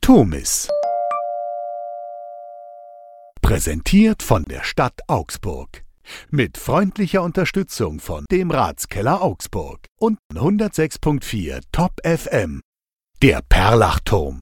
Tomis. Präsentiert von der Stadt Augsburg. Mit freundlicher Unterstützung von dem Ratskeller Augsburg und 106.4 Top FM. Der Perlachturm.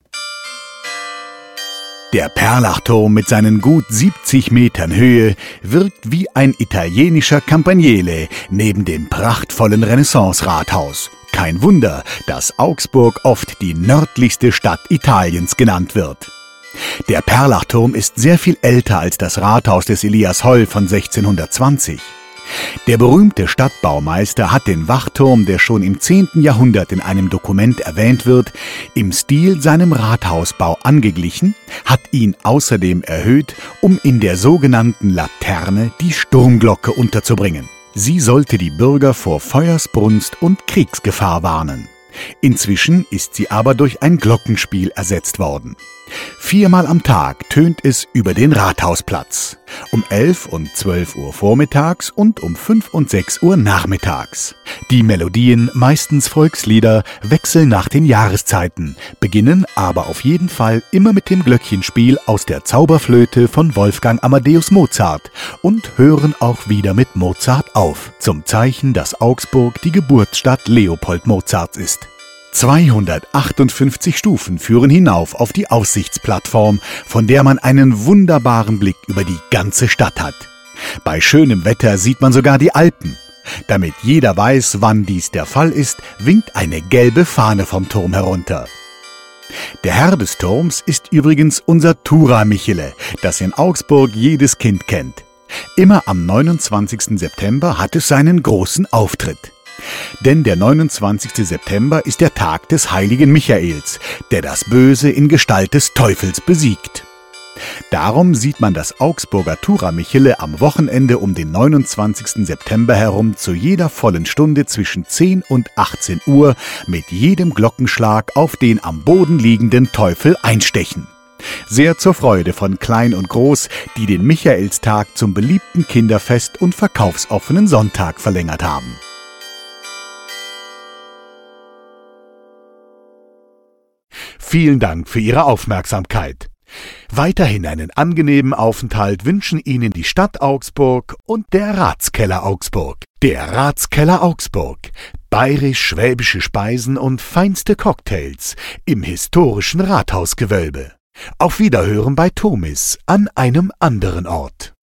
Der Perlachturm mit seinen gut 70 Metern Höhe wirkt wie ein italienischer Campaniele neben dem prachtvollen Renaissance-Rathaus. Kein Wunder, dass Augsburg oft die nördlichste Stadt Italiens genannt wird. Der Perlachturm ist sehr viel älter als das Rathaus des Elias Holl von 1620. Der berühmte Stadtbaumeister hat den Wachturm, der schon im 10. Jahrhundert in einem Dokument erwähnt wird, im Stil seinem Rathausbau angeglichen, hat ihn außerdem erhöht, um in der sogenannten Laterne die Sturmglocke unterzubringen. Sie sollte die Bürger vor Feuersbrunst und Kriegsgefahr warnen. Inzwischen ist sie aber durch ein Glockenspiel ersetzt worden. 4-mal am Tag tönt es über den Rathausplatz. Um 11 und 12 Uhr vormittags und um 5 und 6 Uhr nachmittags. Die Melodien, meistens Volkslieder, wechseln nach den Jahreszeiten, beginnen aber auf jeden Fall immer mit dem Glöckchenspiel aus der Zauberflöte von Wolfgang Amadeus Mozart und hören auch wieder mit Mozart auf, zum Zeichen, dass Augsburg die Geburtsstadt Leopold Mozarts ist. 258 Stufen führen hinauf auf die Aussichtsplattform, von der man einen wunderbaren Blick über die ganze Stadt hat. Bei schönem Wetter sieht man sogar die Alpen. Damit jeder weiß, wann dies der Fall ist, winkt eine gelbe Fahne vom Turm herunter. Der Herr des Turms ist übrigens unser Tura-Michele, das in Augsburg jedes Kind kennt. Immer am 29. September hat es seinen großen Auftritt. Denn der 29. September ist der Tag des heiligen Michaels, der das Böse in Gestalt des Teufels besiegt. Darum sieht man das Augsburger Tura-Michele am Wochenende um den 29. September herum zu jeder vollen Stunde zwischen 10 und 18 Uhr mit jedem Glockenschlag auf den am Boden liegenden Teufel einstechen. Sehr zur Freude von Klein und Groß, die den Michaelstag zum beliebten Kinderfest und verkaufsoffenen Sonntag verlängert haben. Vielen Dank für Ihre Aufmerksamkeit. Weiterhin einen angenehmen Aufenthalt wünschen Ihnen die Stadt Augsburg und der Ratskeller Augsburg. Der Ratskeller Augsburg. Bayerisch-schwäbische Speisen und feinste Cocktails im historischen Rathausgewölbe. Auf Wiederhören bei Tomis an einem anderen Ort.